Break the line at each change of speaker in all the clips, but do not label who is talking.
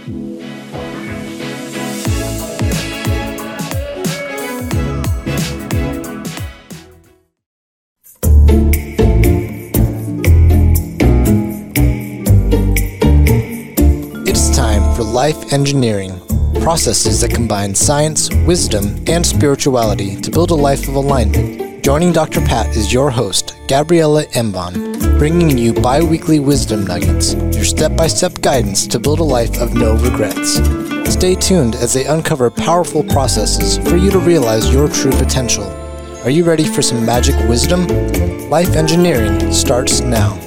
It's time for Life Engineering, processes that combine science, wisdom, and spirituality to build a life of alignment. Joining Dr. Pat is your host, Gabriella Embon, bringing you bi-weekly wisdom nuggets, your step-by-step guidance to build a life of no regrets. Stay tuned as they uncover powerful processes for you to realize your true potential. Are you ready for some magic wisdom? Life Engineering starts now.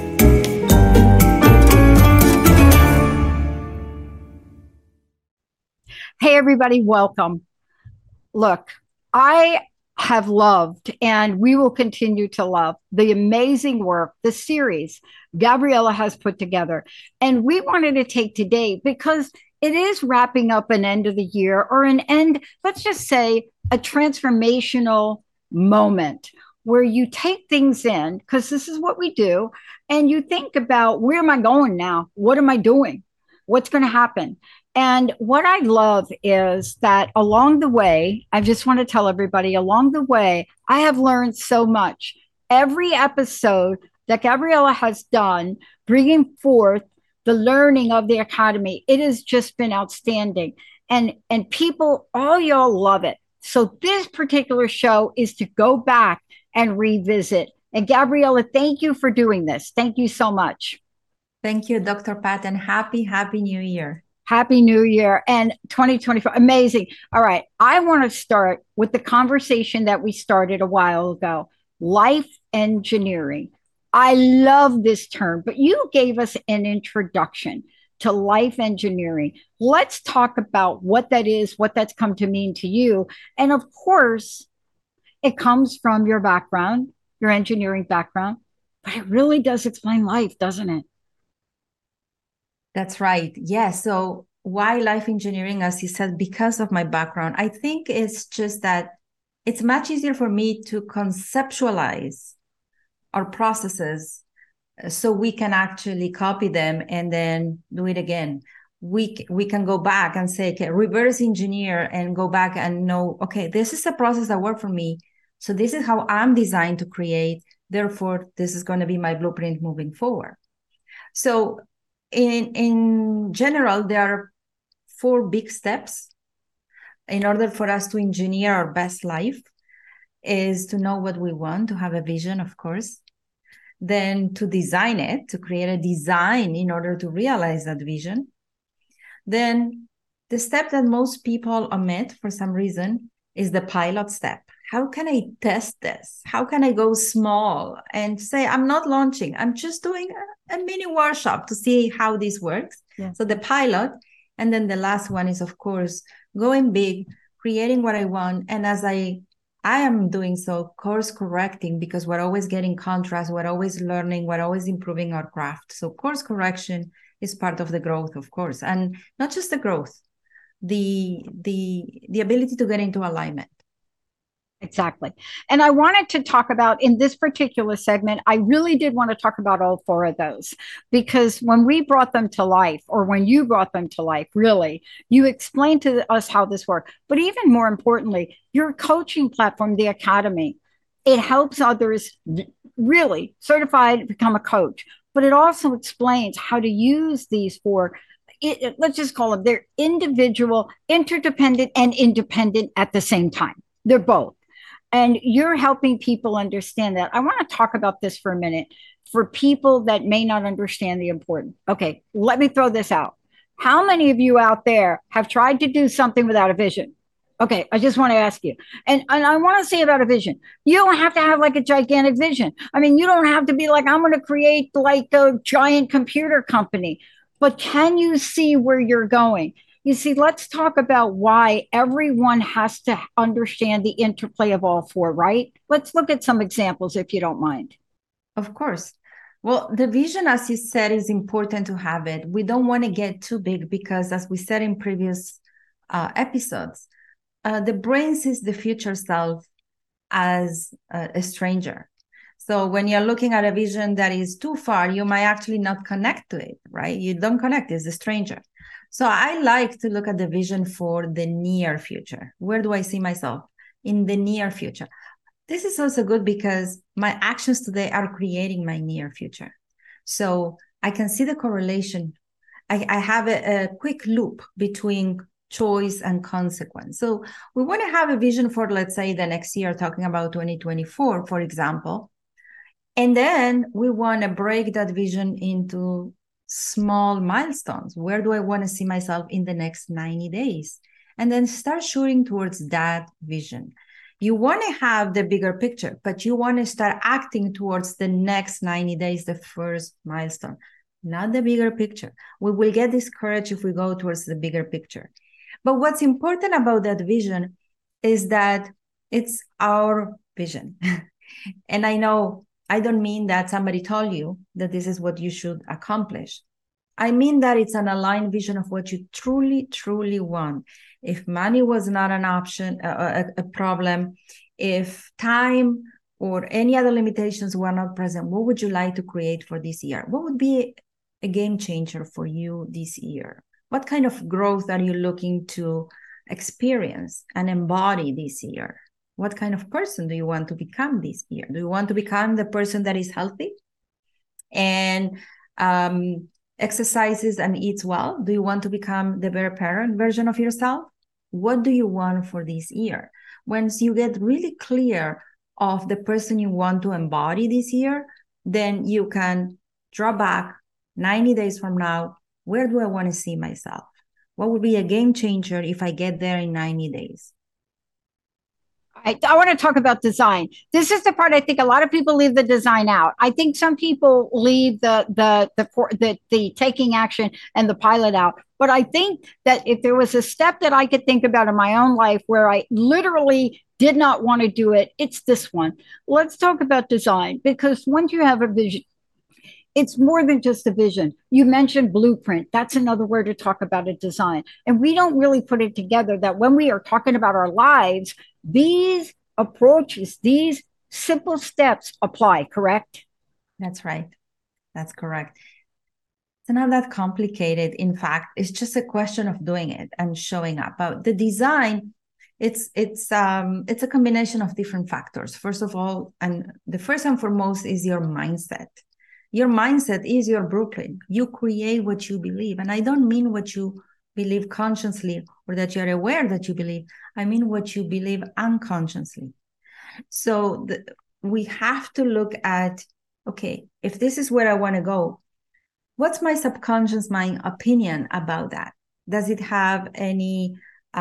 Hey, everybody, welcome. Look, I have loved, and we will continue to love, the amazing work, the series Gabriella has put together. And we wanted to take today because it is wrapping up an end of the year or an end, let's just say, a transformational moment where you take things in, because this is what we do, and you think about, where am I going now? What am I doing? What's going to happen? And what I love is that along the way, I just want to tell everybody, along the way, I have learned so much. Every episode that Gabriella has done, bringing forth the learning of the Academy, it has just been outstanding. And people, all y'all love it. So this particular show is to go back and revisit. And Gabriella, thank you for doing this. Thank you so much.
Thank you, Dr. Pat, and happy New Year.
Happy New Year and 2024. Amazing. All right. I want to start with the conversation that we started a while ago, life engineering. I love this term, but you gave us an introduction to life engineering. Let's talk about what that is, what that's come to mean to you. And of course, it comes from your background, your engineering background, but it really does explain life, doesn't it?
That's right. Yeah. So why life engineering, as you said, because of my background, I think it's just that it's much easier for me to conceptualize our processes so we can actually copy them and then do it again. We can go back and say, okay, reverse engineer and go back and know, okay, this is a process that worked for me. So this is how I'm designed to create. Therefore, this is going to be my blueprint moving forward. So in general, there are 4 big steps in order for us to engineer our best life. Is to know what we want, to have a vision, of course. Then to design it, to create a design in order to realize that vision. Then the step that most people omit for some reason is the pilot step. How can I test this? How can I go small and say, I'm not launching, I'm just doing a mini workshop to see how this works.
Yeah.
So the pilot. And then the last one is, of course, going big, creating what I want. And as I am doing so, course correcting, because we're always getting contrast, we're always learning, we're always improving our craft. So course correction is part of the growth, of course. And not just the growth, the ability to get into alignment.
Exactly. And I wanted to talk about, in this particular segment, I really did want to talk about all 4 of those, because when we brought them to life, or when you brought them to life, really, you explained to us how this worked. But even more importantly, your coaching platform, the Academy, it helps others really certified become a coach, but it also explains how to use these 4. Let's just call them, they're individual, interdependent, and independent at the same time. They're both. And you're helping people understand that. I want to talk about this for a minute for people that may not understand the importance. Okay, let me throw this out. How many of you out there have tried to do something without a vision? Okay, I just want to ask you. And I want to say about a vision, you don't have to have like a gigantic vision. I mean, you don't have to be like, I'm going to create like a giant computer company. But can you see where you're going? You see, let's talk about why everyone has to understand the interplay of all 4, right? Let's look at some examples, if you don't mind.
Of course. Well, the vision, as you said, is important to have it. We don't want to get too big because, as we said in previous episodes, the brain sees the future self as a stranger. So when you're looking at a vision that is too far, you might actually not connect to it, right? You don't connect, it's a stranger. So I like to look at the vision for the near future. Where do I see myself in the near future? This is also good because my actions today are creating my near future. So I can see the correlation. I have a quick loop between choice and consequence. So we want to have a vision for, let's say, the next year, talking about 2024, for example. And then we want to break that vision into small milestones. Where do I want to see myself in the next 90 days? And then start shooting towards that vision. You want to have the bigger picture, but you want to start acting towards the next 90 days, the first milestone, not the bigger picture. We will get discouraged if we go towards the bigger picture. But what's important about that vision is that it's our vision. And I know I don't mean that somebody told you that this is what you should accomplish. I mean that it's an aligned vision of what you truly, truly want. If money was not an option, a problem, if time or any other limitations were not present, what would you like to create for this year? What would be a game changer for you this year? What kind of growth are you looking to experience and embody this year? What kind of person do you want to become this year? Do you want to become the person that is healthy and exercises and eats well? Do you want to become the better parent version of yourself? What do you want for this year? Once you get really clear of the person you want to embody this year, then you can draw back 90 days from now. Where do I want to see myself? What would be a game changer if I get there in 90 days?
I want to talk about design. This is the part I think a lot of people leave the design out. I think some people leave the taking action and the pilot out. But I think that if there was a step that I could think about in my own life where I literally did not want to do it, it's this one. Let's talk about design, because once you have a vision, it's more than just a vision. You mentioned blueprint. That's another word to talk about a design. And we don't really put it together that when we are talking about our lives, these approaches, these simple steps apply, correct?
That's right. That's correct. It's not that complicated. In fact, it's just a question of doing it and showing up. But the design, it's a combination of different factors. First of all, and the first and foremost is your mindset. Your mindset is your blueprint. You create what you believe. And I don't mean what you believe consciously or that you're aware that you believe. I mean what you believe unconsciously. So we have to look at, okay, if this is where I want to go, what's my subconscious mind opinion about that? Does it have any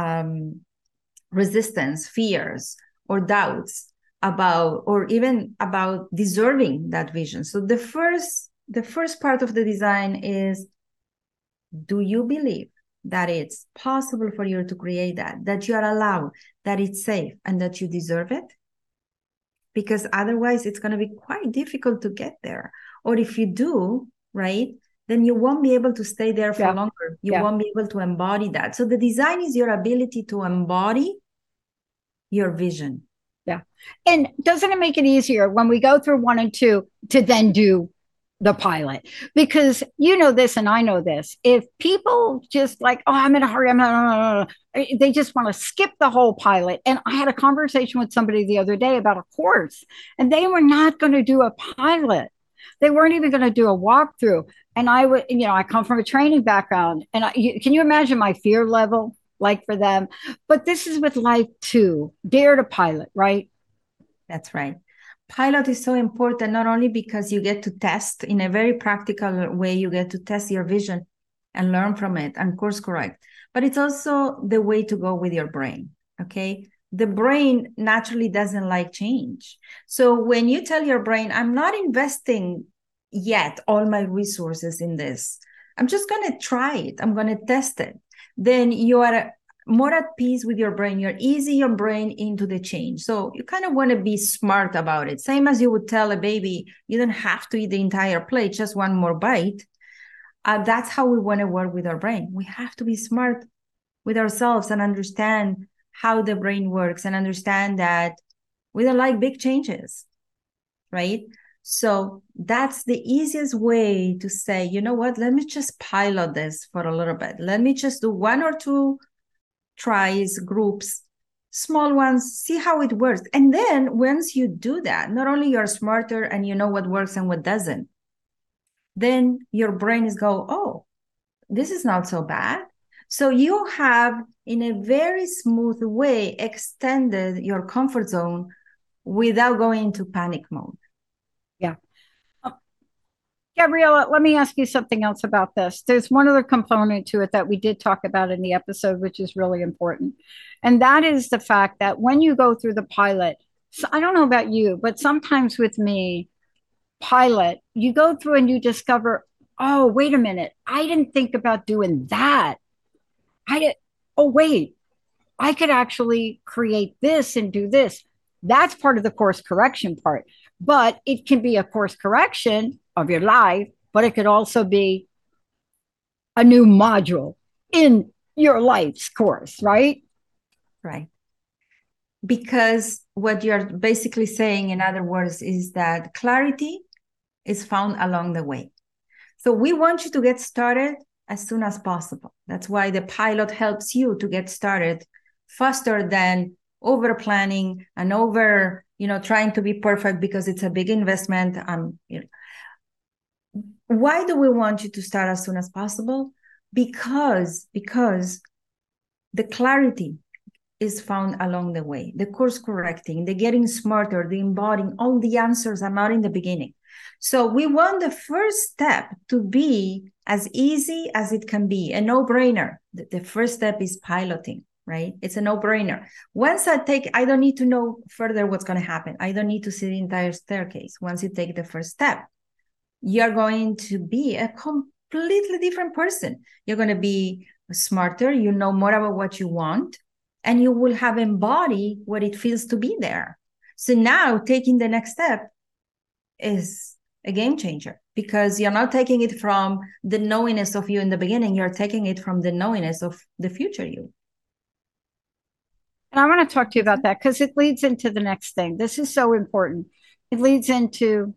resistance, fears, or doubts about, or even about deserving that vision? So the first part of the design is, do you believe that it's possible for you to create that you are allowed, that it's safe, and that you deserve it? Because otherwise it's going to be quite difficult to get there. Or if you do, right, then you won't be able to stay there for longer. You won't be able to embody that. So the design is your ability to embody your vision.
Yeah. And doesn't it make it easier when we go through 1 and 2 to then do the pilot? Because you know this and I know this. If people just like, oh, I'm in a hurry, they just want to skip the whole pilot. And I had a conversation with somebody the other day about a course, and they were not going to do a pilot. They weren't even going to do a walkthrough. And I would, I come from a training background, and can you imagine my fear level? Like for them. But this is with life too. Dare to pilot, right?
That's right. Pilot is so important, not only because you get to test in a very practical way, you get to test your vision and learn from it and course correct, but it's also the way to go with your brain. Okay. The brain naturally doesn't like change. So when you tell your brain, I'm not investing yet all my resources in this, I'm just going to try it, I'm going to test it, then you are more at peace with your brain. You're easing your brain into the change. So you kind of want to be smart about it. Same as you would tell a baby, you don't have to eat the entire plate, just one more bite. That's how we want to work with our brain. We have to be smart with ourselves and understand how the brain works and understand that we don't like big changes, right? So that's the easiest way to say, you know what, let me just pilot this for a little bit. Let me just do 1 or 2 tries, groups, small ones, see how it works. And then once you do that, not only you're smarter and you know what works and what doesn't, then your brain is oh, this is not so bad. So you have, in a very smooth way, extended your comfort zone without going into panic mode.
Yeah. Gabriela, let me ask you something else about this. There's one other component to it that we did talk about in the episode, which is really important. And that is the fact that when you go through the pilot, so I don't know about you, but sometimes with me, pilot, you go through and you discover, oh, wait a minute, I didn't think about doing that. Oh, wait, I could actually create this and do this. That's part of the course correction part. But it can be a course correction of your life, but it could also be a new module in your life's course, right?
Right. Because what you're basically saying, in other words, is that clarity is found along the way. So we want you to get started as soon as possible. That's why the pilot helps you to get started faster than over planning and over, trying to be perfect because it's a big investment. Why do we want you to start as soon as possible? Because the clarity is found along the way. The course correcting, the getting smarter, the embodying, all the answers are not in the beginning. So we want the first step to be as easy as it can be, a no-brainer. The first step is piloting, right? It's a no-brainer. Once I don't need to know further what's going to happen. I don't need to see the entire staircase. Once you take the first step, you're going to be a completely different person. You're going to be smarter. You know more about what you want, and you will have embodied what it feels to be there. So now taking the next step is a game changer, because you're not taking it from the knowingness of you in the beginning. You're taking it from the knowingness of the future you.
And I want to talk to you about that because it leads into the next thing. This is so important. It leads into,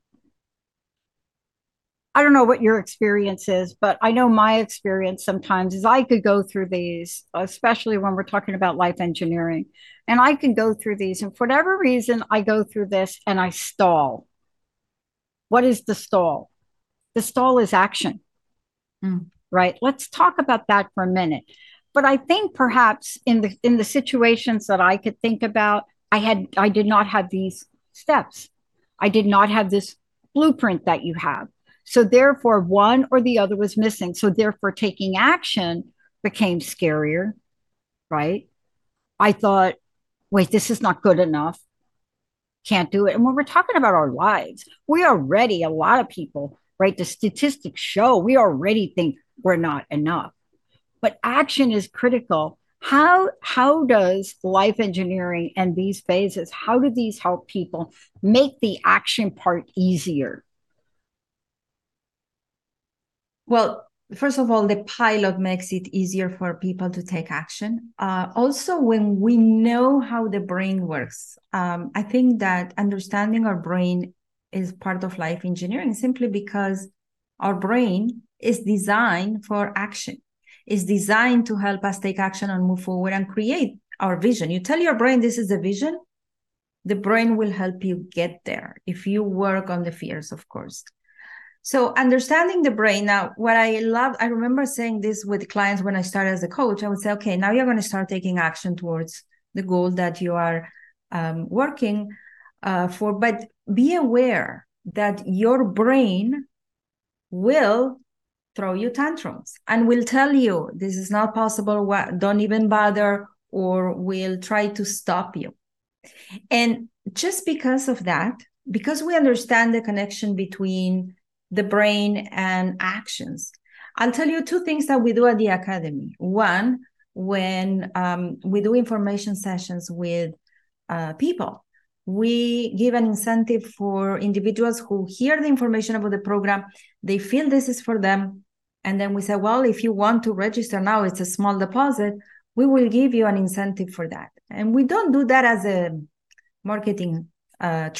I don't know what your experience is, but I know my experience sometimes is I could go through these, especially when we're talking about life engineering, and I can go through these, and for whatever reason, I go through this and I stall. What is the stall? The stall is action, right? Let's talk about that for a minute. But I think perhaps in the situations that I could think about, I did not have these steps. I did not have this blueprint that you have. So therefore, one or the other was missing. So therefore, taking action became scarier, right? I thought, wait, this is not good enough. Can't do it. And when we're talking about our lives, we already, a lot of people, right? The statistics show we already think we're not enough. But action is critical. How does life engineering and these phases, how do these help people make the action part easier?
Well, first of all, the pilot makes it easier for people to take action. Also, when we know how the brain works, I think that understanding our brain is part of life engineering, simply because our brain is designed for action, is designed to help us take action and move forward and create our vision. You tell your brain this is the vision, the brain will help you get there if you work on the fears, of course. So understanding the brain. Now, what I love, I remember saying this with clients when I started as a coach. I would say, okay, now you're going to start taking action towards the goal that you are working for. But be aware that your brain will throw you tantrums and will tell you this is not possible, don't even bother, or will try to stop you. And just because of that, because we understand the connection between the brain and actions, I'll tell you 2 things that we do at the Academy. One, when we do information sessions with people, we give an incentive for individuals who hear the information about the program, they feel this is for them, and then we say, well, if you want to register now, it's a small deposit, we will give you an incentive for that. And we don't do that as a marketing trick.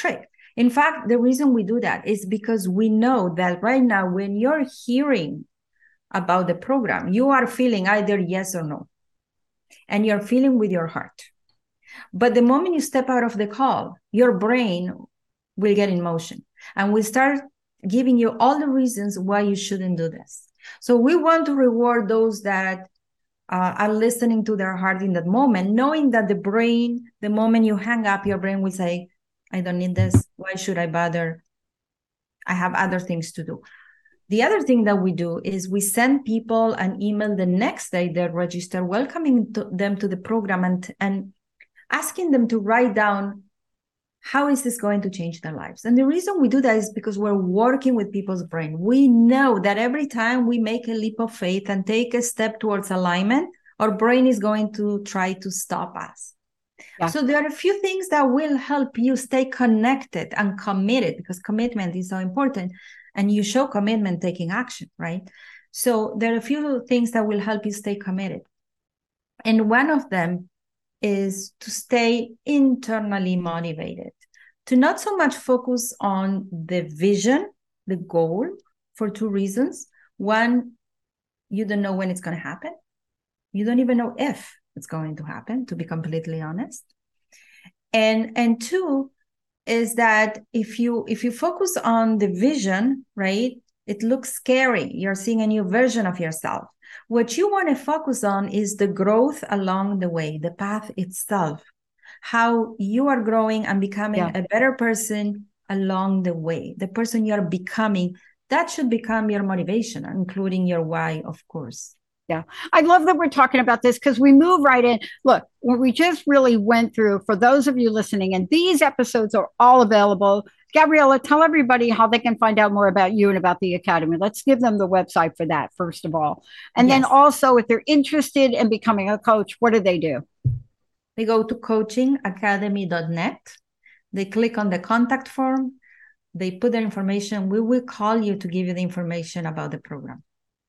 In fact, the reason we do that is because we know that right now, when you're hearing about the program, you are feeling either yes or no, and you're feeling with your heart. But the moment you step out of the call, your brain will get in motion and will start giving you all the reasons why you shouldn't do this. So we want to reward those that are listening to their heart in that moment, knowing that the brain, the moment you hang up, your brain will say, I don't need this. Why should I bother? I have other things to do. The other thing that we do is we send people an email the next day they register, welcoming them to the program and asking them to write down, how is this going to change their lives? And the reason we do that is because we're working with people's brain. We know that every time we make a leap of faith and take a step towards alignment, our brain is going to try to stop us. Yeah. So there are a few things that will help you stay connected and committed, because commitment is so important. And you show commitment taking action, right? So there are a few things that will help you stay committed. And one of them is to stay internally motivated, to not so much focus on the vision, the goal, for two reasons. One, you don't know when it's going to happen. You don't even know if it's going to happen, to be completely honest. And two is that if you focus on the vision, right, it looks scary. You're seeing a new version of yourself. What you want to focus on is the growth along the way, the path itself, how you are growing and becoming a better person along the way. The person you're becoming, that should become your motivation, including your why, of course.
Yeah. I love that we're talking about this because we move right in. Look, what we just really went through, for those of you listening, and these episodes are all available. Gabriela, tell everybody how they can find out more about you and about the Academy. Let's give them the website for that, first of all. And then also, if they're interested in becoming a coach, what do they do?
They go to coachingacademy.net. They click on the contact form. They put their information. We will call you to give you the information about the program.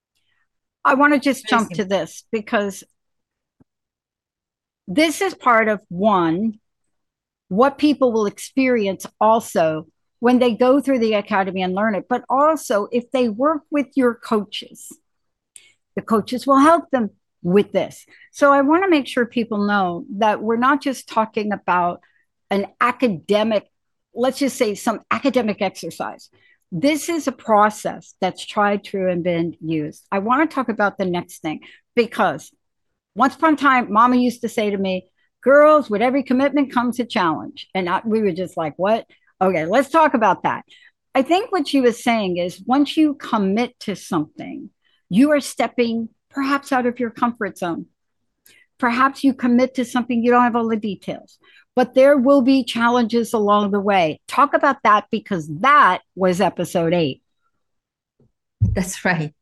I want to just jump to this because this is part of what people will experience also when they go through the Academy and learn it, but also if they work with your coaches, the coaches will help them with this. So I want to make sure people know that we're not just talking about an academic, let's just say some academic exercise. This is a process that's tried, true, and been used. I want to talk about the next thing because once upon a time, Mama used to say to me, girls, with every commitment comes a challenge. And we were just like, what? Okay, let's talk about that. I think what she was saying is once you commit to something, you are stepping perhaps out of your comfort zone. Perhaps you commit to something, you don't have all the details, but there will be challenges along the way. Talk about that because that was episode 8.
That's right.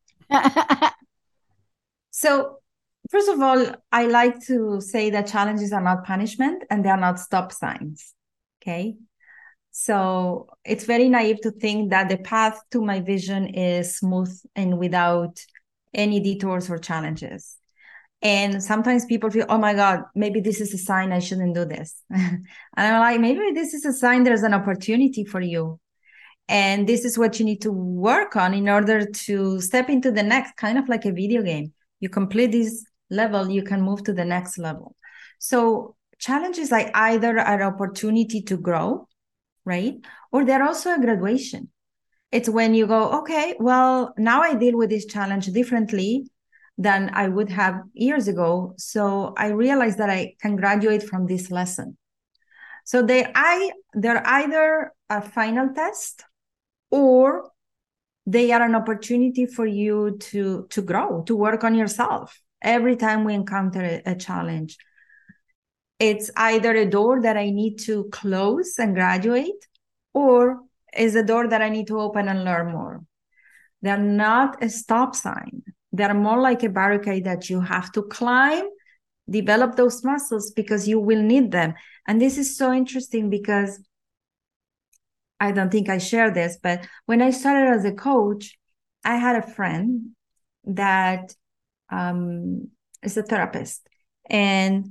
So, first of all, I like to say that challenges are not punishment and they are not stop signs. Okay. So it's very naive to think that the path to my vision is smooth and without any detours or challenges. And sometimes people feel, oh my God, maybe this is a sign I shouldn't do this. And I'm like, maybe this is a sign there's an opportunity for you. And this is what you need to work on in order to step into the next, kind of like a video game. You complete this level, you can move to the next level. So challenges are either an opportunity to grow, right? Or they're also a graduation. It's when you go, okay, well, now I deal with this challenge differently than I would have years ago. So I realized that I can graduate from this lesson. So they're either a final test or they are an opportunity for you to grow, to work on yourself. Every time we encounter a challenge, it's either a door that I need to close and graduate, or is a door that I need to open and learn more. They're not a stop sign. They're more like a barricade that you have to climb, develop those muscles because you will need them. And this is so interesting because I don't think I share this, but when I started as a coach, I had a friend that is a therapist. And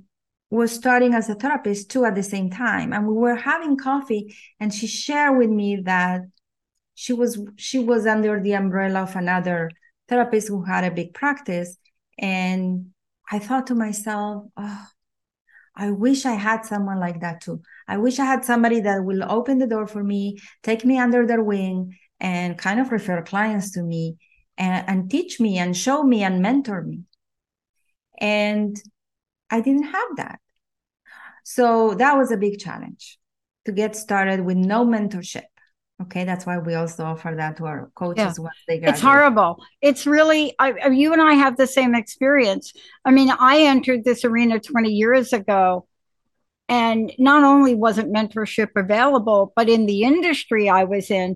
was starting as a therapist too at the same time. And we were having coffee, and she shared with me that she was under the umbrella of another therapist who had a big practice. And I thought to myself, oh, I wish I had someone like that too. I wish I had somebody that will open the door for me, take me under their wing, and kind of refer clients to me and teach me and show me and mentor me. And I didn't have that. So that was a big challenge, to get started with no mentorship. Okay, that's why we also offer that to our coaches once they graduate.
It's horrible. It's really, you and I have the same experience. I mean, I entered this arena 20 years ago, and not only wasn't mentorship available, but in the industry I was in,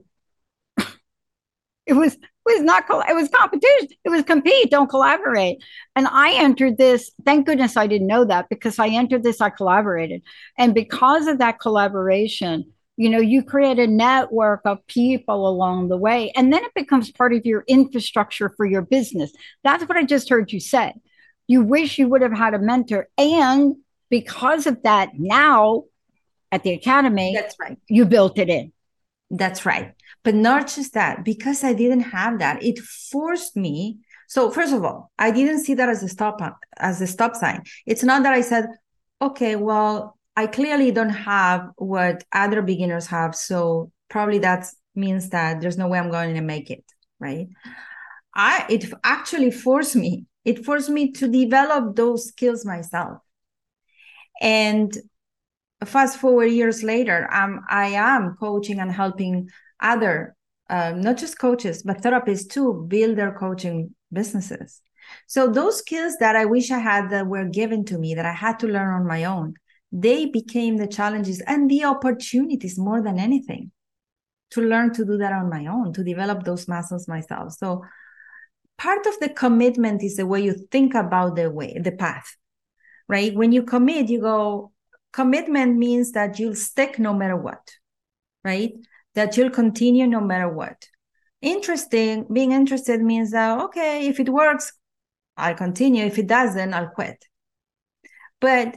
it was competition. It was compete, don't collaborate. And I entered this, thank goodness I didn't know that, because I entered this, I collaborated. And because of that collaboration, you create a network of people along the way, and then it becomes part of your infrastructure for your business. That's what I just heard you say. You wish you would have had a mentor. And because of that, now at the academy,
that's right,
you built it in.
That's right. But not just that, because I didn't have that, it forced me. So first of all, I didn't see that as a stop sign. It's not that I said, okay, well, I clearly don't have what other beginners have, so probably that means that there's no way I'm going to make it, right? It actually forced me. It forced me to develop those skills myself. And fast forward years later, I am coaching and helping other, not just coaches, but therapists too, build their coaching businesses. So those skills that I wish I had, that were given to me, that I had to learn on my own, they became the challenges and the opportunities more than anything, to learn to do that on my own, to develop those muscles myself. So part of the commitment is the way you think about the path, right? When you commit, you go, commitment means that you'll stick no matter what, right? That you'll continue no matter what. Being interested means that, okay, if it works, I'll continue. If it doesn't, I'll quit. But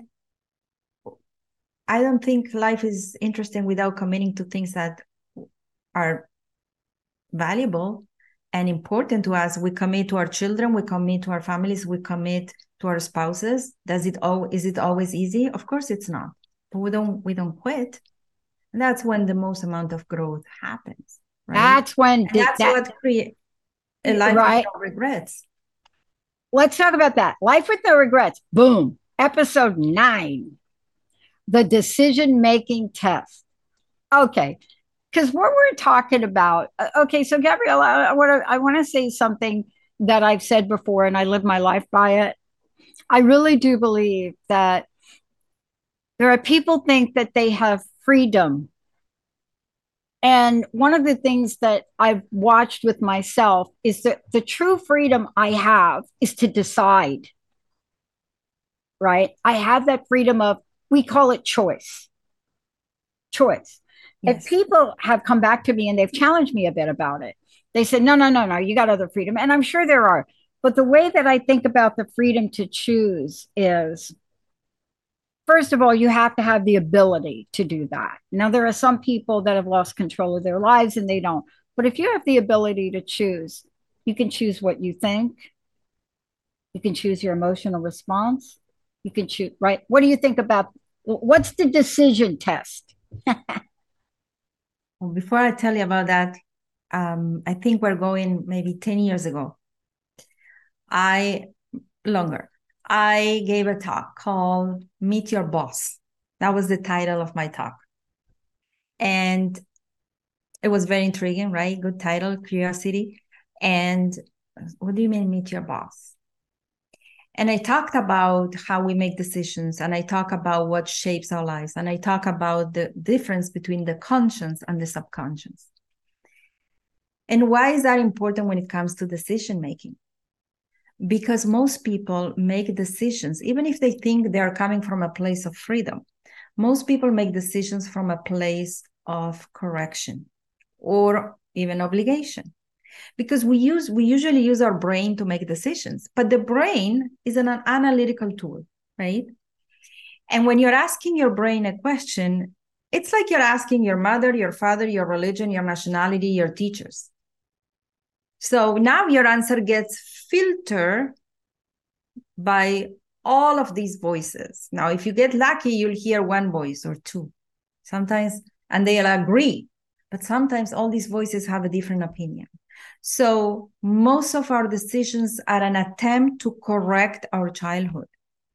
I don't think life is interesting without committing to things that are valuable and important to us. We commit to our children, we commit to our families, we commit to our spouses. Is it always easy? Of course it's not. But we don't quit. And that's when the most amount of growth happens. Right?
That's when
what creates a life with no regrets.
Let's talk about that. Life with no regrets. Boom. Episode 9. The decision-making test. Okay. Because what we're talking about, okay, so Gabriella, I want to say something that I've said before, and I live my life by it. I really do believe that there are people think that they have freedom. And one of the things that I've watched with myself is that the true freedom I have is to decide, right? I have that freedom of, we call it choice. Yes. If people have come back to me and they've challenged me a bit about it, they said, no, you got other freedom. And I'm sure there are. But the way that I think about the freedom to choose is, first of all, you have to have the ability to do that. Now, there are some people that have lost control of their lives and they don't. But if you have the ability to choose, you can choose what you think. You can choose your emotional response. You can choose, right? What do you think about, what's the decision test?
Well, before I tell you about that, I think we're going maybe 10 years ago. Longer. I gave a talk called Meet Your Boss. That was the title of my talk. And it was very intriguing, right? Good title, curiosity. And what do you mean, meet your boss? And I talked about how we make decisions, and I talk about what shapes our lives, and I talk about the difference between the conscious and the subconscious. And why is that important when it comes to decision making? Because most people make decisions, even if they think they're coming from a place of freedom, most people make decisions from a place of correction or even obligation. Because we usually use our brain to make decisions, but the brain is an analytical tool, right? And when you're asking your brain a question, it's like you're asking your mother, your father, your religion, your nationality, your teachers. So now your answer gets filtered by all of these voices. Now, if you get lucky, you'll hear one voice or two sometimes, and they'll agree. But sometimes all these voices have a different opinion. So most of our decisions are an attempt to correct our childhood.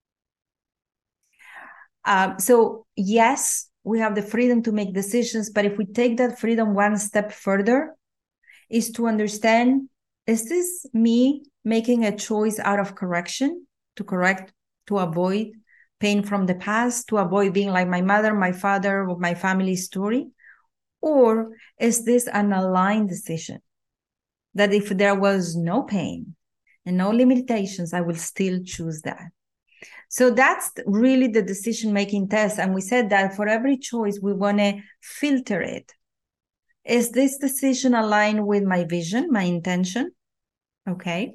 So yes, we have the freedom to make decisions, but if we take that freedom one step further, is to understand, is this me making a choice out of correction, to correct, to avoid pain from the past, to avoid being like my mother, my father, or my family story? Or is this an aligned decision? That if there was no pain and no limitations, I will still choose that. So that's really the decision-making test. And we said that for every choice, we want to filter it. Is this decision aligned with my vision, my intention? Okay.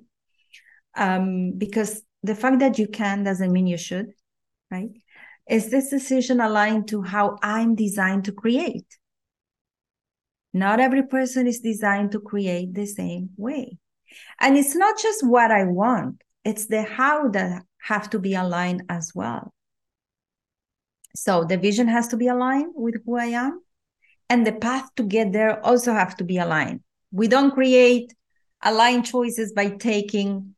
Because the fact that you can doesn't mean you should, right? Is this decision aligned to how I'm designed to create? Not every person is designed to create the same way. And it's not just what I want, it's the how that have to be aligned as well. So the vision has to be aligned with who I am, and the path to get there also have to be aligned. We don't create aligned choices by taking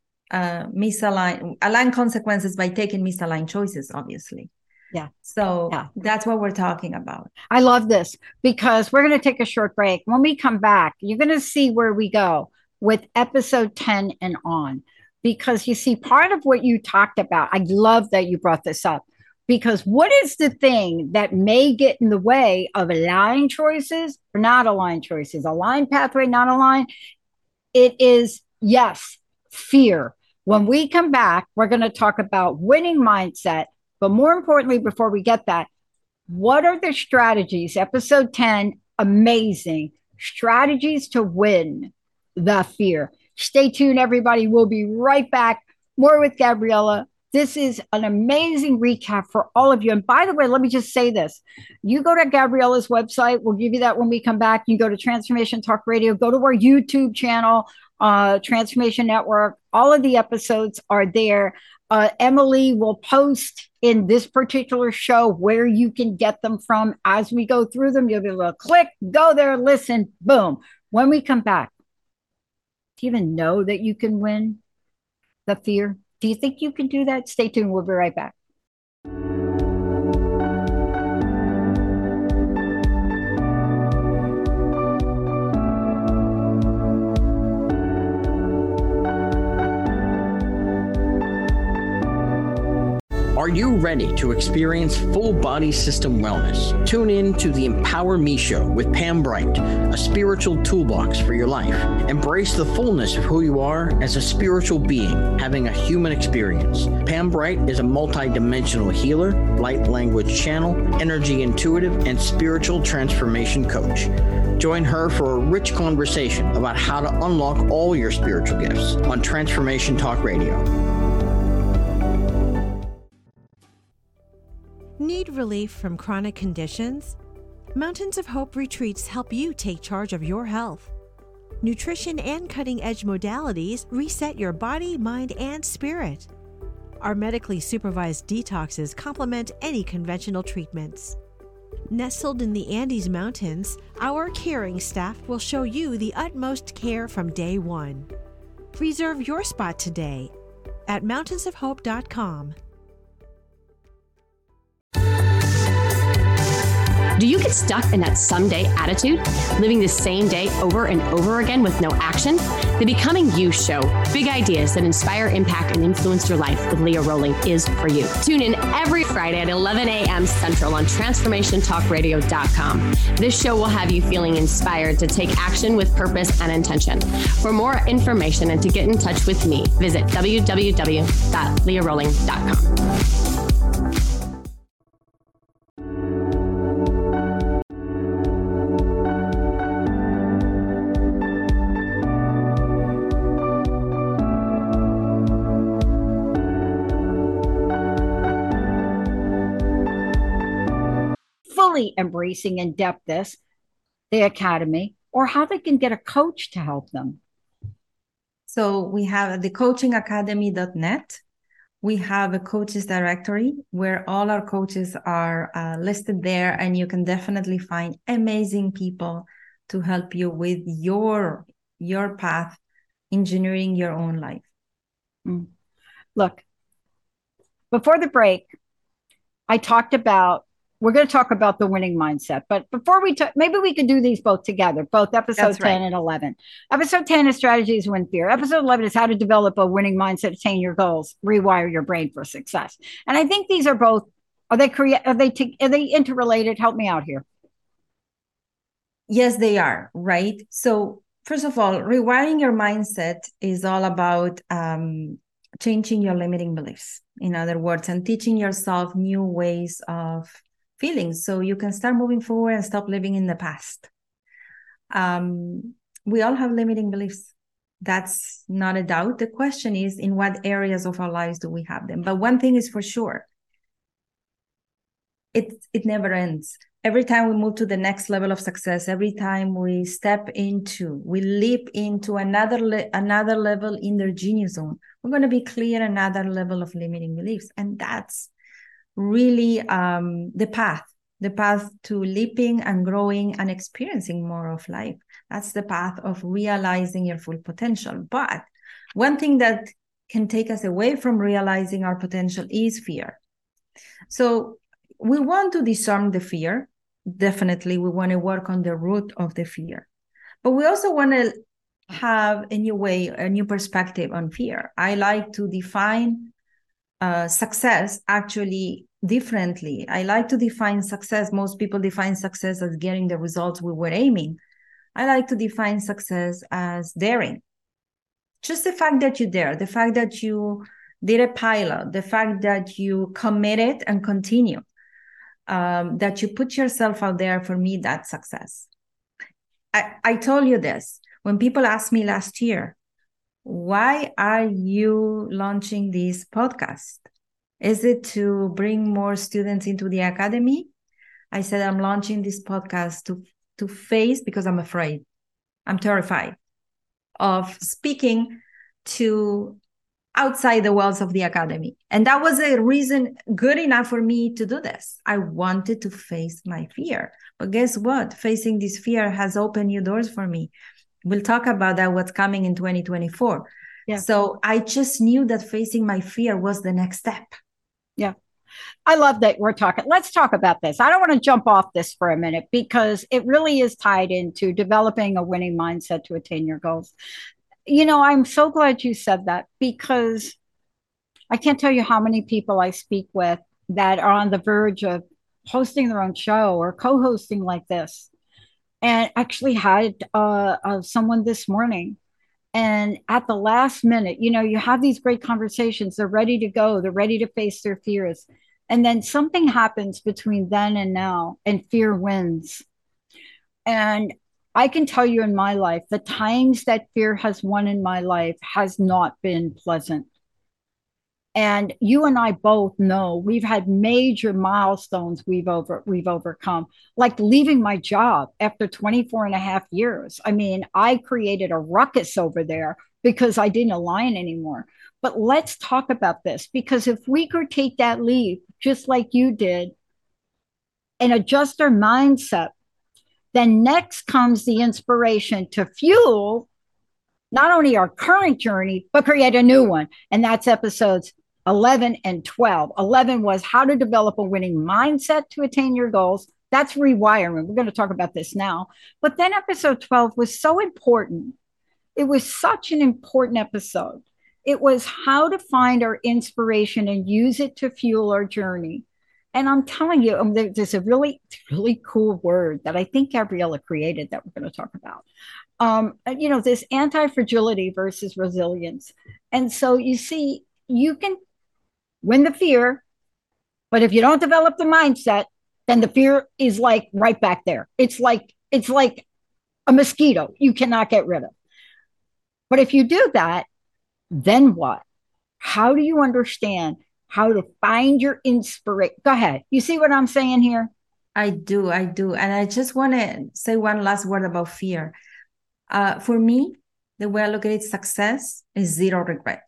aligned consequences by taking misaligned choices, obviously.
Yeah.
So that's what we're talking about.
I love this because we're going to take a short break. When we come back, you're going to see where we go with episode 10 and on. Because you see, part of what you talked about, I love that you brought this up. Because what is the thing that may get in the way of aligned choices or not aligned choices? Aligned pathway, not aligned? It is, yes, fear. When we come back, we're going to talk about winning mindset. But more importantly, before we get that, what are the strategies? Episode 10, amazing strategies to win the fear. Stay tuned, everybody. We'll be right back. More with Gabriela. This is an amazing recap for all of you. And by the way, let me just say this. You go to Gabriela's website. We'll give you that when we come back. You go to Transformation Talk Radio. Go to our YouTube channel, Transformation Network. All of the episodes are there. Emily will post in this particular show where you can get them from. As we go through them, you'll be able to click, go there, listen, boom. When we come back, do you even know that you can win the fear? Do you think you can do that? Stay tuned. We'll be right back.
Are you ready to experience full body system wellness? Tune in to the Empower Me Show with Pam Bright, a spiritual toolbox for your life. Embrace the fullness of who you are as a spiritual being having a human experience. Pam Bright is a multidimensional healer, light language channel, energy intuitive, and spiritual transformation coach. Join her for a rich conversation about how to unlock all your spiritual gifts on Transformation Talk Radio.
Need relief from chronic conditions? Mountains of Hope retreats help you take charge of your health. Nutrition and cutting-edge modalities reset your body, mind, and spirit. Our medically supervised detoxes complement any conventional treatments. Nestled in the Andes Mountains, our caring staff will show you the utmost care from day one. Reserve your spot today at mountainsofhope.com.
Do you get stuck in that someday attitude, living the same day over and over again with no action? The Becoming You Show, big ideas that inspire, impact, and influence your life with Leah Rowling is for you. Tune in every Friday at 11 a.m. Central on TransformationTalkRadio.com. This show will have you feeling inspired to take action with purpose and intention. For more information and to get in touch with me, visit www.leahrowling.com.
really embracing in depth this, the academy, or how they can get a coach to help them.
So we have the coachingacademy.net. We have a coaches directory where all our coaches are listed there, and you can definitely find amazing people to help you with your path, engineering your own life.
Look, before the break, we're going to talk about the winning mindset. But before we talk, maybe we could do these both together, both episode 10 and 11. Episode 10 is strategies to win fear. Episode 11 is how to develop a winning mindset, attain your goals, rewire your brain for success. And I think these are both, are they interrelated? Help me out here.
Yes, they are, right? So first of all, rewiring your mindset is all about changing your limiting beliefs, in other words, and teaching yourself new ways of feelings so you can start moving forward and stop living in the past. We all have limiting beliefs. That's not a doubt. The question is, in what areas of our lives do we have them? But one thing is for sure, it never ends. Every time we move to the next level of success, every time we leap into another level in their genius zone, we're going to be clear another level of limiting beliefs. And that's really the path to leaping and growing and experiencing more of life. That's the path of realizing your full potential. But one thing that can take us away from realizing our potential is fear. So we want to disarm the fear. Definitely, we want to work on the root of the fear. But we also want to have a new perspective on fear. I like to define success actually differently. I like to define success. Most people define success as getting the results we were aiming. I like to define success as daring. Just the fact that you dare, the fact that you did a pilot, the fact that you committed and continue, that you put yourself out there, for me, that's success. I told you this. When people asked me last year, why are you launching this podcast? Is it to bring more students into the academy? I said, I'm launching this podcast to face, because I'm afraid. I'm terrified of speaking to outside the walls of the academy. And that was a reason good enough for me to do this. I wanted to face my fear. But guess what? Facing this fear has opened new doors for me. We'll talk about that, what's coming in 2024.
Yeah.
So I just knew that facing my fear was the next step.
Yeah. I love that we're talking. Let's talk about this. I don't want to jump off this for a minute, because it really is tied into developing a winning mindset to attain your goals. You know, I'm so glad you said that, because I can't tell you how many people I speak with that are on the verge of hosting their own show or co-hosting like this. And actually had someone this morning, and at the last minute, you know, you have these great conversations. They're ready to go. They're ready to face their fears. And then something happens between then and now, and fear wins. And I can tell you, in my life, the times that fear has won in my life has not been pleasant. And you and I both know we've had major milestones we've overcome, like leaving my job after 24 and a half years. I mean, I created a ruckus over there because I didn't align anymore. But let's talk about this, because if we could take that leap, just like you did, and adjust our mindset, then next comes the inspiration to fuel not only our current journey, but create a new one. And that's episodes 11 and 12. 11 was how to develop a winning mindset to attain your goals. That's rewiring. We're going to talk about this now. But then episode 12 was so important. It was such an important episode. It was how to find our inspiration and use it to fuel our journey. And I'm telling you, there's a really, really cool word that I think Gabriella created that we're going to talk about. You know, this anti-fragility versus resilience. And so you see, you can win the fear, but if you don't develop the mindset, then the fear is like right back there. It's like a mosquito you cannot get rid of. But if you do that, then what? How do you understand how to find your inspiration? Go ahead. You see what I'm saying here?
I do. And I just want to say one last word about fear. For me, the way I look at it, success is zero regret.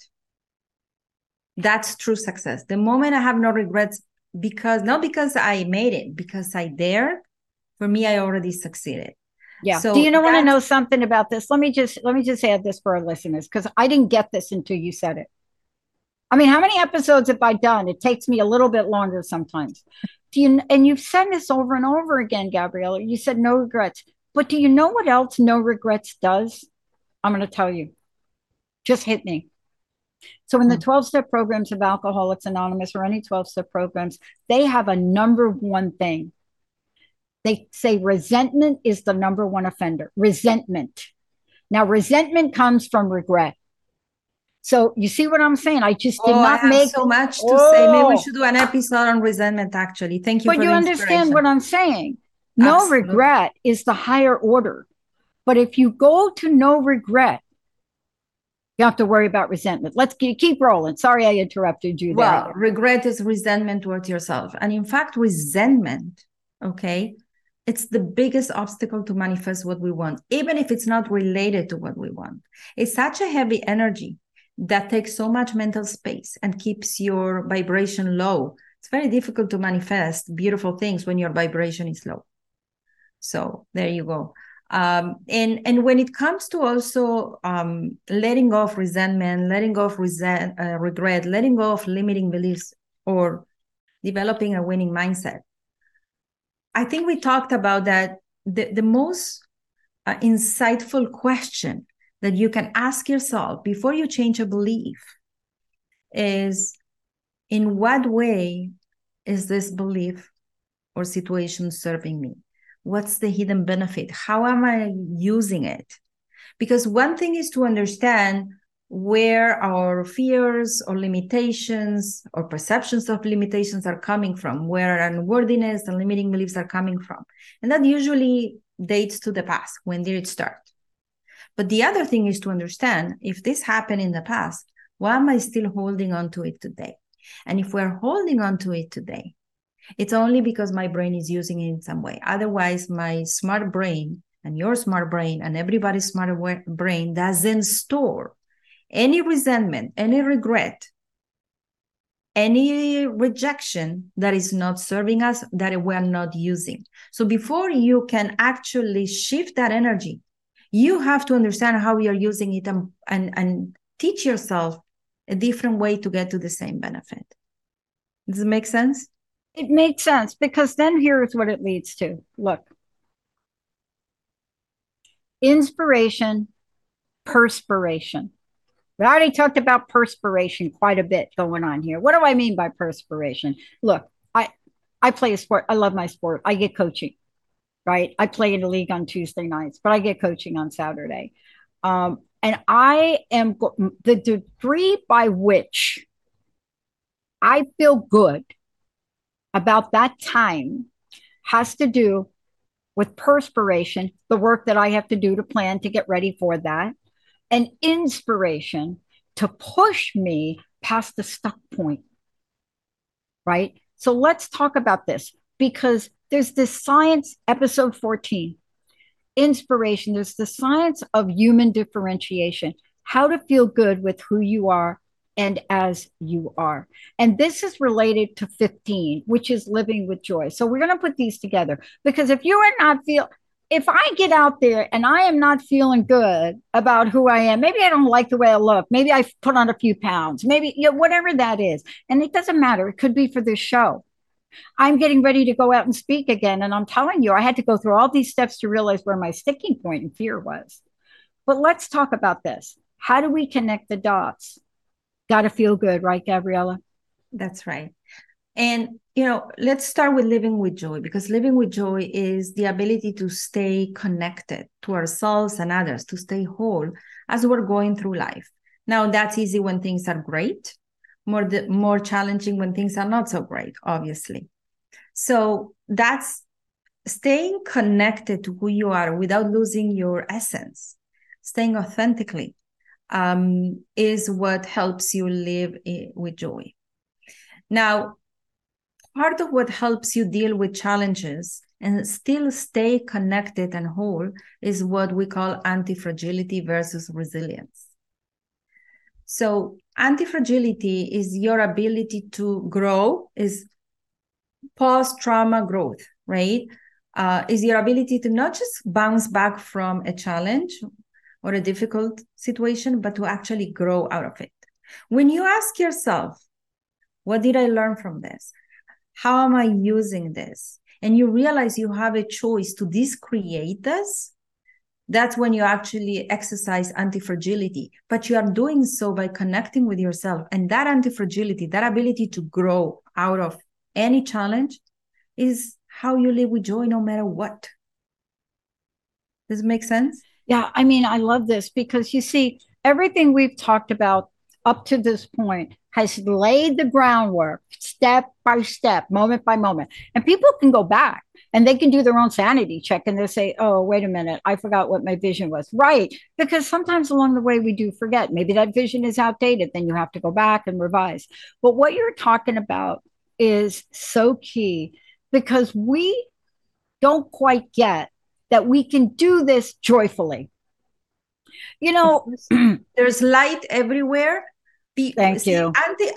That's true success. The moment I have no regrets, not because I made it, because I dared, for me, I already succeeded.
Yeah. So do you want to know something about this? Let me just add this for our listeners, because I didn't get this until you said it. I mean, how many episodes have I done? It takes me a little bit longer sometimes. And you've said this over and over again, Gabriella. You said no regrets. But do you know what else no regrets does? I'm going to tell you. Just hit me. So in the 12-step programs of Alcoholics Anonymous, or any 12-step programs, they have a number one thing. They say resentment is the number one offender. Resentment. Now, resentment comes from regret. So you see what I'm saying? I just did not make
so much to say. Maybe we should do an episode on resentment, actually. Thank you.
But you understand what I'm saying. No Absolutely. Regret is the higher order. But if you go to no regret, you have to worry about resentment. Let's keep rolling. Sorry I interrupted you there.
Well, regret is resentment towards yourself. And in fact, resentment, okay, it's the biggest obstacle to manifest what we want, even if it's not related to what we want. It's such a heavy energy that takes so much mental space and keeps your vibration low. It's very difficult to manifest beautiful things when your vibration is low. So there you go. And when it comes to also letting go of resentment, letting go of regret, letting go of limiting beliefs, or developing a winning mindset, I think we talked about that the most insightful question that you can ask yourself before you change a belief is, in what way is this belief or situation serving me? What's the hidden benefit? How am I using it? Because one thing is to understand where our fears or limitations or perceptions of limitations are coming from, where unworthiness and limiting beliefs are coming from. And that usually dates to the past. When did it start? But the other thing is to understand, if this happened in the past, why am I still holding on to it today? And if we're holding on to it today, it's only because my brain is using it in some way. Otherwise, my smart brain and your smart brain and everybody's smart brain doesn't store any resentment, any regret, any rejection that is not serving us, that we're not using. So before you can actually shift that energy, you have to understand how you're using it and teach yourself a different way to get to the same benefit. Does it make sense?
It makes sense, because then here's what it leads to. Look, inspiration, perspiration. We already talked about perspiration quite a bit going on here. What do I mean by perspiration? Look, I play a sport. I love my sport. I get coaching, right? I play in a league on Tuesday nights, but I get coaching on Saturday. And I am the degree by which I feel good about that time has to do with perspiration, the work that I have to do to plan to get ready for that, and inspiration to push me past the stuck point, right? So let's talk about this, because there's this science, episode 14, inspiration. There's the science of human differentiation, how to feel good with who you are and as you are. And this is related to 15, which is living with joy. So we're going to put these together, because if I get out there and I am not feeling good about who I am, maybe I don't like the way I look, maybe I put on a few pounds, maybe, whatever that is. And it doesn't matter. It could be for this show. I'm getting ready to go out and speak again. And I'm telling you, I had to go through all these steps to realize where my sticking point in fear was. But let's talk about this. How do we connect the dots? Got to feel good, right, Gabriella?
That's right. And, let's start with living with joy, because living with joy is the ability to stay connected to ourselves and others, to stay whole as we're going through life. Now, that's easy when things are great, more challenging when things are not so great, obviously. So that's staying connected to who you are without losing your essence, staying authentically, is what helps you live with joy. Now, part of what helps you deal with challenges and still stay connected and whole is what we call anti-fragility versus resilience. So anti-fragility is your ability to grow, is post-trauma growth, right? Is your ability to not just bounce back from a challenge or a difficult situation, but to actually grow out of it. When you ask yourself, what did I learn from this? How am I using this? And you realize you have a choice to discreate this. That's when you actually exercise anti-fragility, but you are doing so by connecting with yourself. And that anti-fragility, that ability to grow out of any challenge is how you live with joy no matter what. Does it make sense?
Yeah, I mean, I love this because you see, everything we've talked about up to this point has laid the groundwork step by step, moment by moment. And people can go back and they can do their own sanity check and they'll say, oh, wait a minute, I forgot what my vision was. Right. Because sometimes along the way we do forget. Maybe that vision is outdated. Then you have to go back and revise. But what you're talking about is so key because we don't quite get that we can do this joyfully. You know,
there's light everywhere.
Thank you.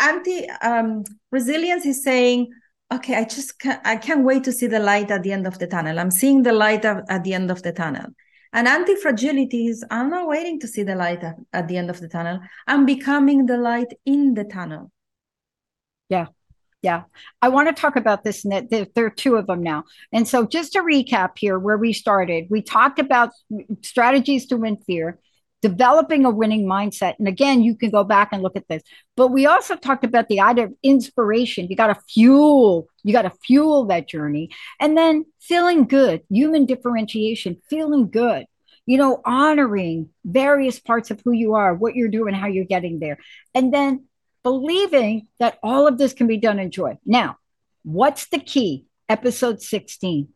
Resilience is saying, okay, I can't wait to see the light at the end of the tunnel. I'm seeing the light at the end of the tunnel. And anti-fragility is, I'm not waiting to see the light at the end of the tunnel. I'm becoming the light in the tunnel.
Yeah. Yeah. I want to talk about this. There are two of them now. And so just to recap here where we started, we talked about strategies to win fear, developing a winning mindset. And again, you can go back and look at this, but we also talked about the idea of inspiration. You got to fuel that journey. And then feeling good, human differentiation, feeling good, honoring various parts of who you are, what you're doing, how you're getting there. And then believing that all of this can be done in joy. Now, what's the key? Episode 16.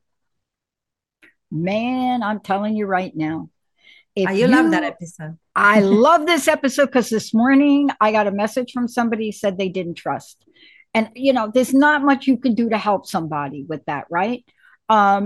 Man, I'm telling you right now.
You love that episode.
I love this episode because this morning I got a message from somebody who said they didn't trust. And, there's not much you can do to help somebody with that, right? But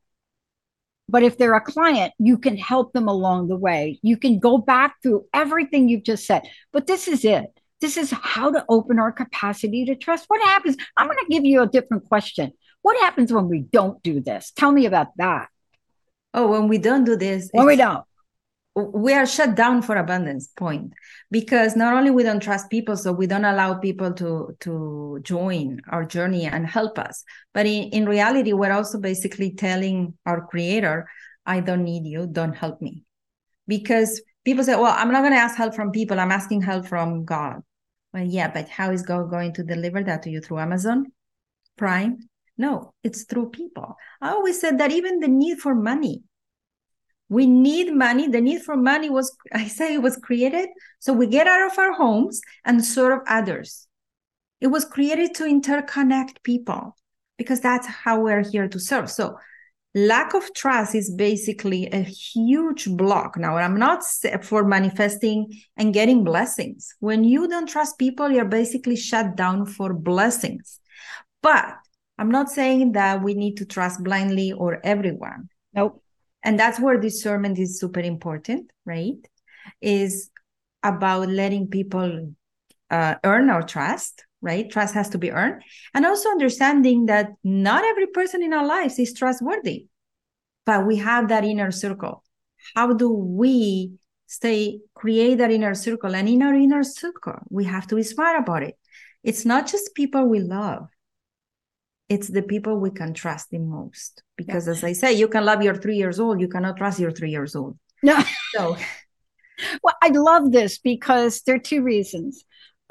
if they're a client, you can help them along the way. You can go back through everything you've just said. But this is it. This is how to open our capacity to trust. What happens? I'm going to give you a different question. What happens when we don't do this? Tell me about that.
Oh, when we don't do this.
When we don't.
We are shut down for abundance point, because not only we don't trust people, so we don't allow people to join our journey and help us. But in reality, we're also basically telling our creator, I don't need you, don't help me. Because people say, well, I'm not going to ask help from people. I'm asking help from God. Well, yeah, but how is God going to deliver that to you? Through Amazon Prime? No, it's through people. I always said that even the need for money, we need money. The need for money was created so we get out of our homes and serve others. It was created to interconnect people because that's how we're here to serve. So lack of trust is basically a huge block. Now, I'm not for manifesting and getting blessings. When you don't trust people, you're basically shut down for blessings. But I'm not saying that we need to trust blindly or everyone.
Nope.
And that's where discernment is super important, right? Is about letting people earn our trust, right? Trust has to be earned. And also understanding that not every person in our lives is trustworthy, but we have that inner circle. How do we create that inner circle? And in our inner circle, we have to be smart about it. It's not just people we love. It's the people we can trust the most. Because as I say, you can love your 3 years old. You cannot trust your 3 years old.
No.
So,
well, I love this because there are two reasons.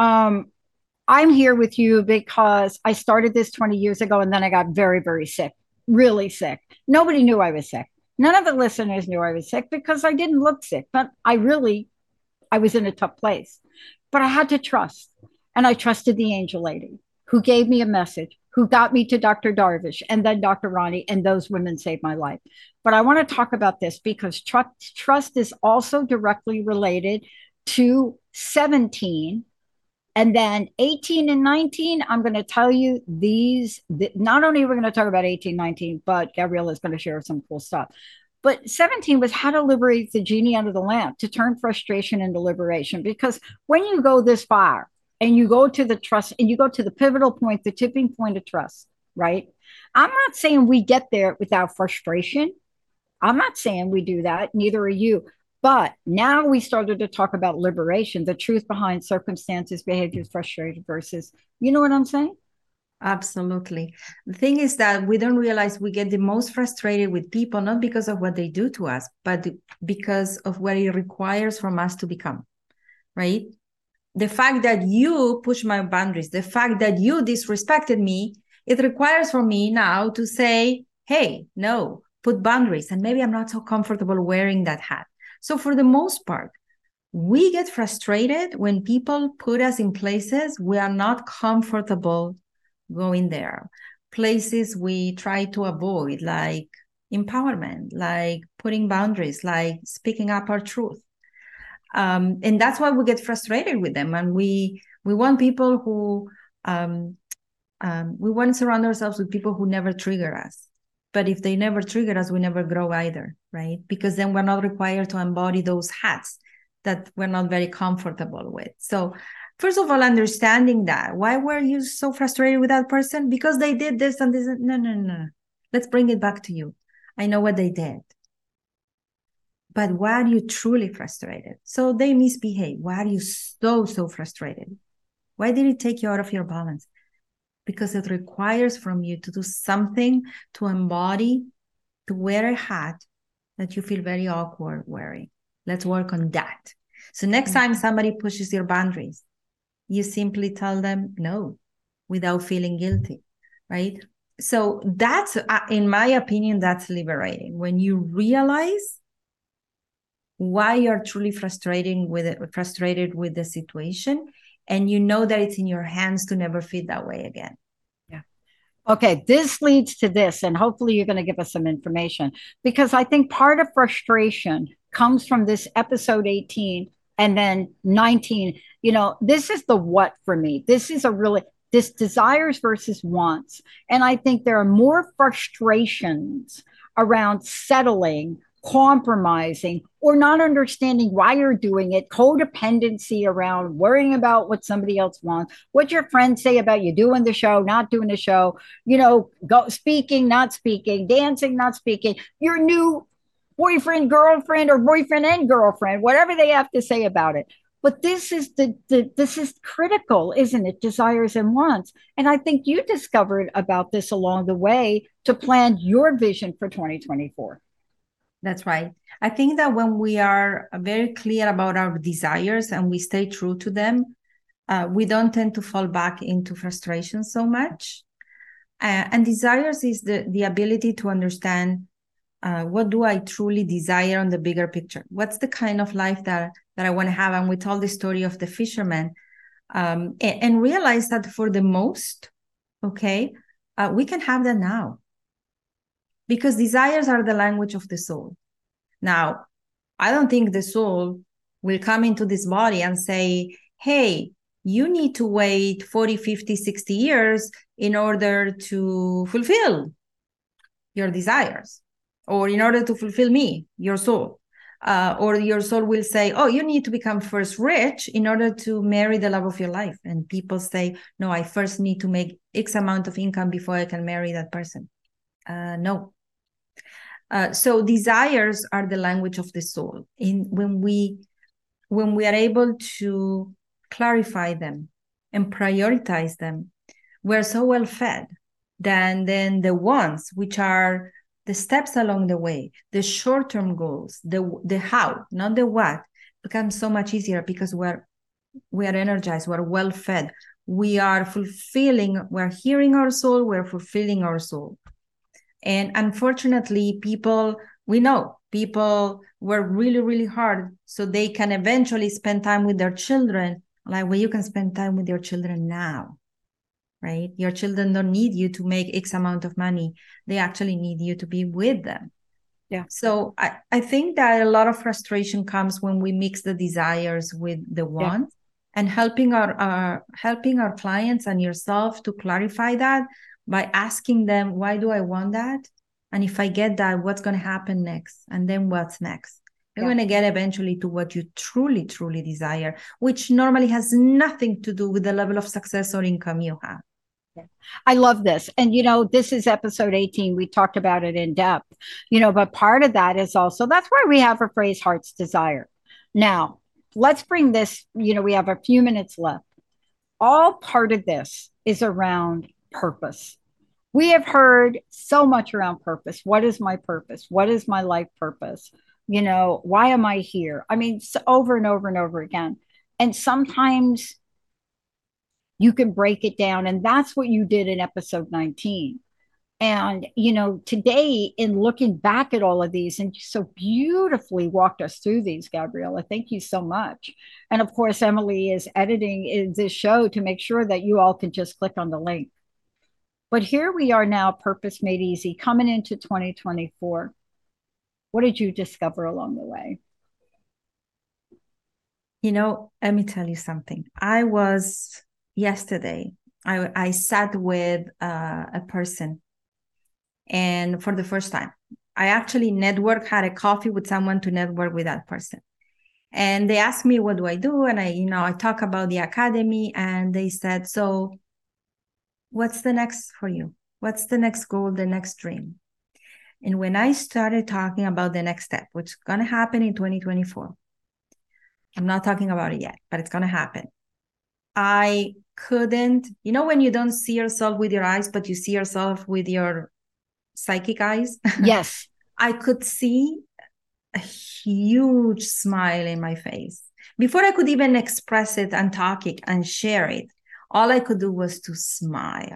I'm here with you because I started this 20 years ago and then I got very, very sick, really sick. Nobody knew I was sick. None of the listeners knew I was sick because I didn't look sick, but I was in a tough place. But I had to trust. And I trusted the angel lady who gave me a message, who got me to Dr. Darvish and then Dr. Ronnie, and those women saved my life. But I want to talk about this because trust is also directly related to 17, And then 18 and 19, I'm going to tell you not only are we going to talk about 18, 19, but Gabriella is going to share some cool stuff. But 17 was how to liberate the genie out of the lamp, to turn frustration into liberation. Because when you go this far and you go to the trust and you go to the pivotal point, the tipping point of trust, right? I'm not saying we get there without frustration. I'm not saying we do that. Neither are you. But now we started to talk about liberation, the truth behind circumstances, behaviors, frustration versus, you know what I'm saying?
Absolutely. The thing is that we don't realize we get the most frustrated with people, not because of what they do to us, but because of what it requires from us to become, right? The fact that you push my boundaries, the fact that you disrespected me, it requires for me now to say, hey, no, put boundaries. And maybe I'm not so comfortable wearing that hat. So for the most part, we get frustrated when people put us in places we are not comfortable going there, places we try to avoid, like empowerment, like putting boundaries, like speaking up our truth. And that's why we get frustrated with them. And we want people who, we want to surround ourselves with people who never trigger us. But if they never trigger us, we never grow either, right? Because then we're not required to embody those hats that we're not very comfortable with. So first of all, understanding that. Why were you so frustrated with that person? Because they did this and this. No. Let's bring it back to you. I know what they did. But why are you truly frustrated? So they misbehave. Why are you so frustrated? Why did it take you out of your balance? Because it requires from you to do something to embody, to wear a hat that you feel very awkward wearing. Let's work on that. So next time somebody pushes your boundaries, you simply tell them no without feeling guilty, right? So that's, in my opinion, that's liberating. When you realize why you're truly frustrated with the situation, and you know that it's in your hands to never feel that way again.
Yeah. Okay, this leads to this, and hopefully you're going to give us some information, because I think part of frustration comes from this episode 18 and then 19. You know, this is the what for me. This is this desires versus wants. And I think there are more frustrations around settling, compromising, or not understanding why you're doing it, codependency around worrying about what somebody else wants, what your friends say about you doing the show, not doing the show, you know, speaking, not speaking, dancing, not speaking, your new boyfriend, girlfriend, or boyfriend and girlfriend, whatever they have to say about it. But this is this is critical, isn't it? Desires and wants. And I think you discovered about this along the way to plan your vision for 2024.
That's right. I think that when we are very clear about our desires and we stay true to them, we don't tend to fall back into frustration so much. And desires is the ability to understand what do I truly desire on the bigger picture? What's the kind of life that I want to have? And we told the story of the fisherman and realize that for the most, we can have that now. Because desires are the language of the soul. Now, I don't think the soul will come into this body and say, hey, you need to wait 40, 50, 60 years in order to fulfill your desires, or in order to fulfill me, your soul. Or your soul will say, oh, you need to become first rich in order to marry the love of your life. And people say, no, I first need to make X amount of income before I can marry that person. No. So desires are the language of the soul. When we are able to clarify them and prioritize them, we're so well fed. Then the wants, which are the steps along the way, the short-term goals, the how, not the what, becomes so much easier because we are energized, we're well fed, we are fulfilling, we're hearing our soul, we're fulfilling our soul. And unfortunately, people work really, really hard so they can eventually spend time with their children. Like, well, you can spend time with your children now, right? Your children don't need you to make X amount of money. They actually need you to be with them.
Yeah.
So I think that a lot of frustration comes when we mix the desires with the wants. and helping our clients and yourself to clarify that by asking them, why do I want that? And if I get that, what's going to happen next? And then what's next? You're going to get eventually to what you truly, truly desire, which normally has nothing to do with the level of success or income you have.
I love this. And, this is episode 18. We talked about it in depth, but part of that is also, that's why we have a phrase, heart's desire. Now, let's bring this, we have a few minutes left. All part of this is around purpose. We have heard so much around purpose. What is my purpose? What is my life purpose? Why am I here? I mean, over and over and over again. And sometimes you can break it down. And that's what you did in episode 19. And, today, in looking back at all of these, and you so beautifully walked us through these, Gabriela, thank you so much. And of course, Emily is editing this show to make sure that you all can just click on the link. But here we are now, Purpose Made Easy, coming into 2024. What did you discover along the way?
Let me tell you something. Yesterday, I sat with a person. And for the first time, I actually had a coffee with someone to network with that person. And they asked me, what do I do? And I talk about the academy, and they said, so what's the next for you? What's the next goal, the next dream? And when I started talking about the next step, which is going to happen in 2024, I'm not talking about it yet, but it's going to happen. I couldn't, when you don't see yourself with your eyes, but you see yourself with your psychic eyes.
Yes.
I could see a huge smile in my face. Before I could even express it and talk it and share it, all I could do was to smile.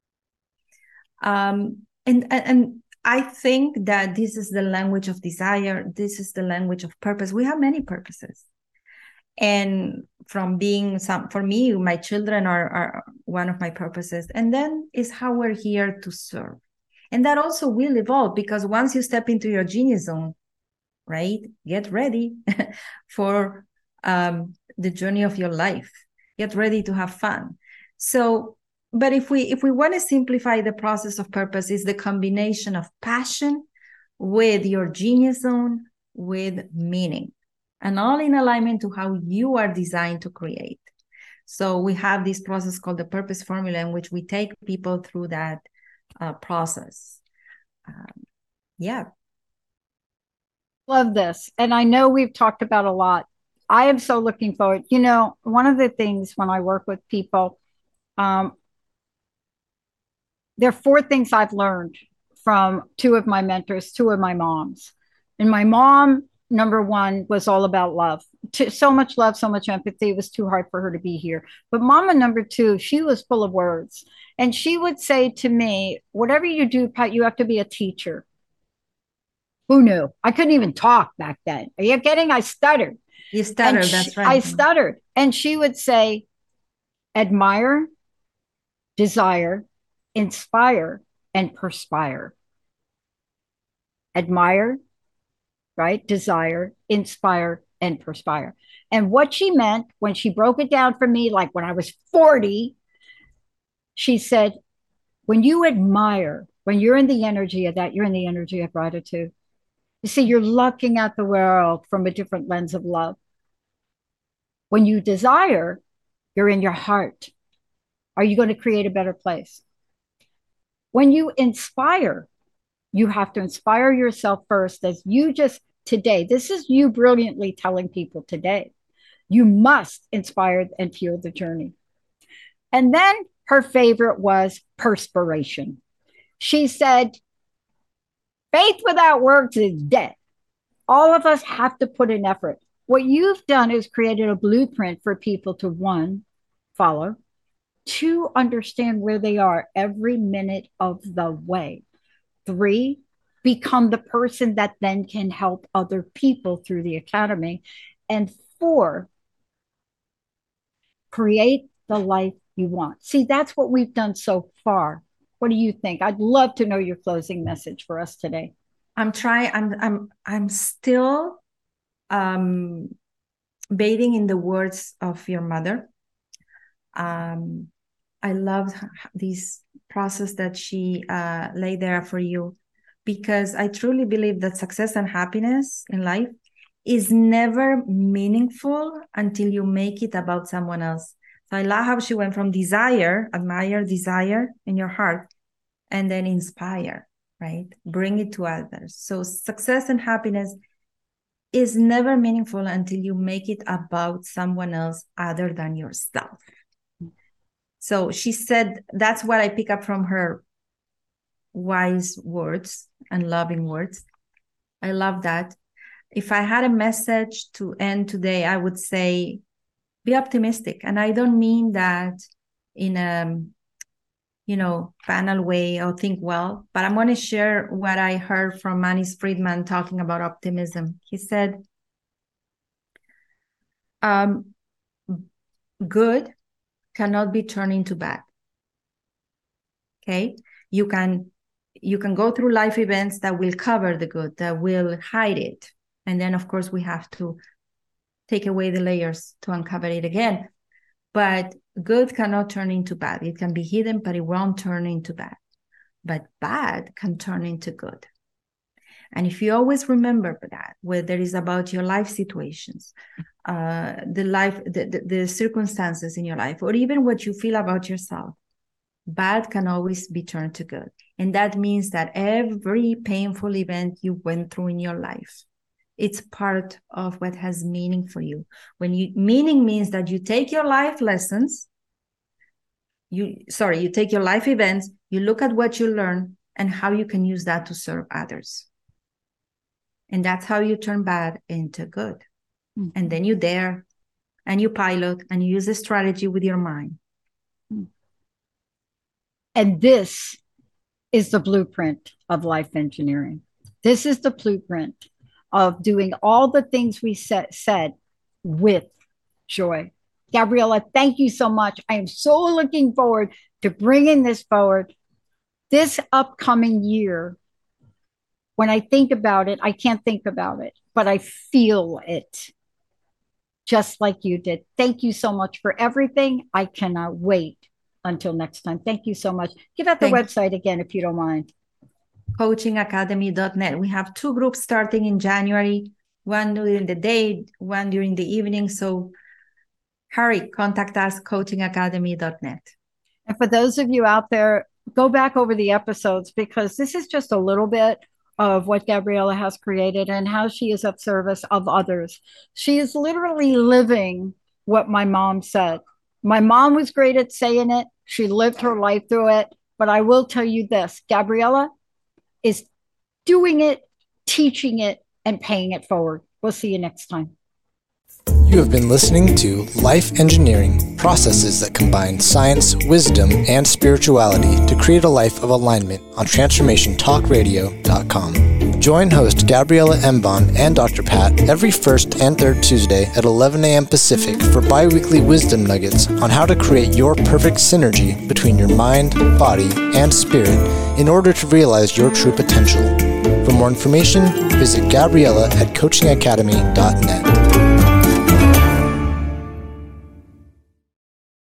And I think that this is the language of desire. This is the language of purpose. We have many purposes. And from for me, my children are one of my purposes. And then is how we're here to serve. And that also will evolve, because once you step into your genius zone, right, get ready for the journey of your life. Get ready to have fun. So, but if we want to simplify the process of purpose, is the combination of passion with your genius zone, with meaning, and all in alignment to how you are designed to create. So we have this process called the purpose formula, in which we take people through that process.
Love this. And I know we've talked about a lot. I am so looking forward. One of the things when I work with people, there are 4 things I've learned from 2 of my mentors, 2 of my moms. And my mom, number 1, was all about love. So much love, so much empathy. It was too hard for her to be here. But mama, number 2, she was full of words. And she would say to me, whatever you do, Pat, you have to be a teacher. Who knew? I couldn't even talk back then. Are you kidding? I stuttered.
You stuttered, that's right.
I stuttered. And she would say, admire, desire, inspire, and perspire. Admire, right? Desire, inspire, and perspire. And what she meant when she broke it down for me, like when I was 40, she said, when you admire, when you're in the energy of that, you're in the energy of gratitude. You see, you're looking at the world from a different lens of love. When you desire, you're in your heart. Are you going to create a better place? When you inspire, you have to inspire yourself first, as you just today. This is you brilliantly telling people today. You must inspire and fuel the journey. And then her favorite was perspiration. She said, faith without works is dead. All of us have to put in effort. What you've done is created a blueprint for people to, 1, follow, 2, understand where they are every minute of the way, 3, become the person that then can help other people through the academy, and 4, create the life you want. See, that's what we've done so far. What do you think? I'd love to know your closing message for us today.
I'm still bathing in the words of your mother. I loved this process that she laid there for you, because I truly believe that success and happiness in life is never meaningful until you make it about someone else. So I love how she went from admire, desire in your heart, and then inspire, right? Bring it to others. So success and happiness is never meaningful until you make it about someone else other than yourself. So she said, that's what I pick up from her wise words and loving words. I love that. If I had a message to end today, I would say, be optimistic. And I don't mean that in a, banal way or think well, but I'm going to share what I heard from Manis Friedman talking about optimism. He said, good cannot be turned into bad. Okay? You can go through life events that will cover the good, that will hide it. And then, of course, we have to take away the layers to uncover it again. But good cannot turn into bad. It can be hidden, but it won't turn into bad. But bad can turn into good. And if you always remember that, whether it's about your life situations, the circumstances in your life, or even what you feel about yourself, bad can always be turned to good. And that means that every painful event you went through in your life, it's part of what has meaning for you. Meaning means that you take your life lessons, you take your life events, you look at what you learn and how you can use that to serve others. And that's how you turn bad into good. Mm-hmm. And then you dare and you pilot and you use a strategy with your mind.
And this is the blueprint of life engineering. This is the blueprint of doing all the things we said with joy. Gabriela, thank you so much. I am so looking forward to bringing this forward this upcoming year. When I think about it, I can't think about it, but I feel it just like you did. Thank you so much for everything. I cannot wait until next time. Thank you so much. Give out the website again, if you don't mind.
coachingacademy.net. We have 2 groups starting in January, one during the day, one during the evening. So hurry, contact us, coachingacademy.net.
And for those of you out there, go back over the episodes, because this is just a little bit of what Gabriela has created and how she is of service of others. She is literally living what my mom said. My mom was great at saying it. She lived her life through it. But I will tell you this, Gabriela is doing it, teaching it, and paying it forward. We'll see you next time.
You have been listening to Life Engineering, processes that combine science, wisdom, and spirituality to create a life of alignment on TransformationTalkRadio.com. Join host Gabriela Mbon and Dr. Pat every first and third Tuesday at 11 a.m. Pacific for bi-weekly wisdom nuggets on how to create your perfect synergy between your mind, body, and spirit in order to realize your true potential. For more information, visit Gabriela at coachingacademy.net.